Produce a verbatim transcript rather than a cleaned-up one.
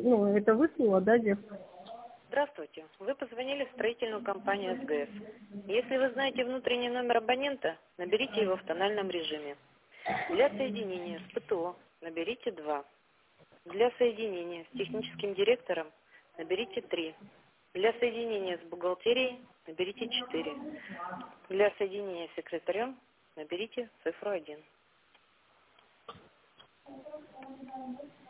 ну, это выслала, да, Дев? Здравствуйте. Вы позвонили в строительную компанию СГС. Если вы знаете внутренний номер абонента, наберите его в тональном режиме. Для соединения с ПТО наберите два. Для соединения с техническим директором наберите три. Для соединения с бухгалтерией наберите четыре. Для соединения с секретарем наберите цифру один.